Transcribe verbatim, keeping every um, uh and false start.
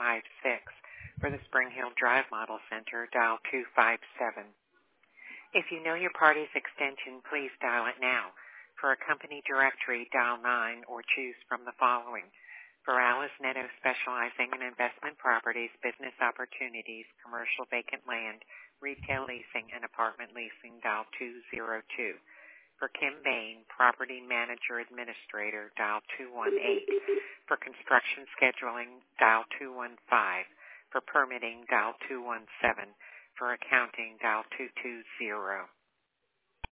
five six. For the Spring Hill Drive Model Center, dial two five seven. If you know your party's extension, please dial it now. For a company directory, dial nine or choose from the following. For Alice Netto specializing in investment properties, business opportunities, commercial vacant land, retail leasing, and apartment leasing, dial two zero two. For Kim Bain, property manager administrator, dial two one eight. For construction scheduling, dial two one five. For permitting, dial two one seven. For accounting, dial two two zero.